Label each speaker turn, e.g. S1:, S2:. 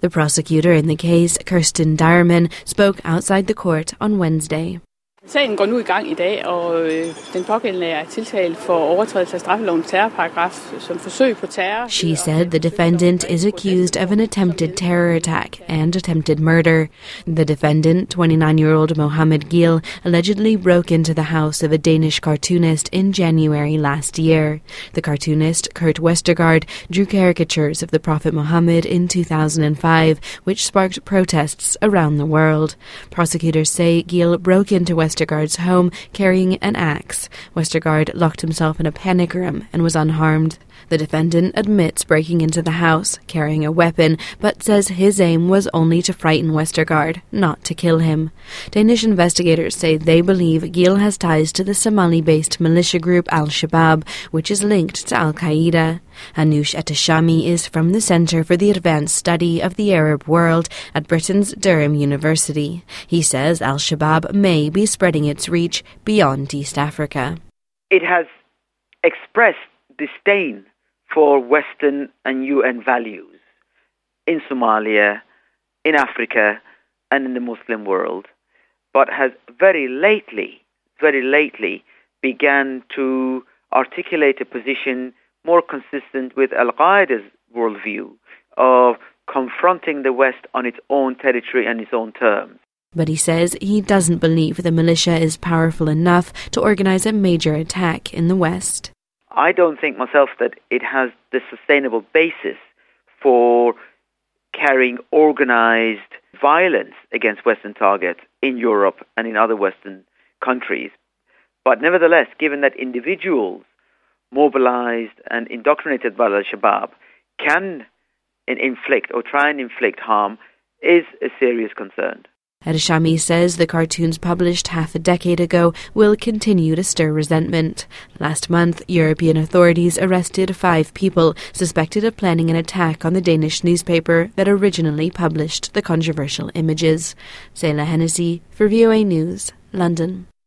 S1: The prosecutor in the case, Kirsten Direman, spoke outside the court on Wednesday.
S2: Sagen går nu i gang i dag, og den pågældende er tiltalt for overtrædelse af straffelovens terrorparagraf som forsøg på terror.
S1: She said the defendant is accused of an attempted terror attack and attempted murder. The defendant, 29-year-old Mohammed Gil, allegedly broke into the house of a Danish cartoonist in January last year. The cartoonist, Kurt Westergaard, drew caricatures of the Prophet Muhammad in 2005, which sparked protests around the world. Prosecutors say Gil broke into Westergaard's home carrying an axe. Westergaard locked himself in a panic room and was unharmed. The defendant admits breaking into the house, carrying a weapon, but says his aim was only to frighten Westergaard, not to kill him. Danish investigators say they believe Gil has ties to the Somali-based militia group Al-Shabaab, which is linked to Al-Qaeda. Anoush Eteshami is from the Centre for the Advanced Study of the Arab World at Britain's Durham University. He says Al-Shabaab may be spreading its reach beyond East Africa.
S3: It has expressed disdain for Western and UN values in Somalia, in Africa, and in the Muslim world, but has very lately began to articulate a position more consistent with Al-Qaeda's worldview of confronting the West on its own territory and its own terms.
S1: But he says he doesn't believe the militia is powerful enough to organize a major attack in the West.
S3: I don't think myself that it has the sustainable basis for carrying organized violence against Western targets in Europe and in other Western countries. But nevertheless, given that individuals mobilized and indoctrinated by Al-Shabaab can inflict or try and inflict harm is a serious concern.
S1: Eteshami says the cartoons published half a decade ago will continue to stir resentment. Last month, European authorities arrested 5 people suspected of planning an attack on the Danish newspaper that originally published the controversial images. Selah Hennessy for VOA News, London.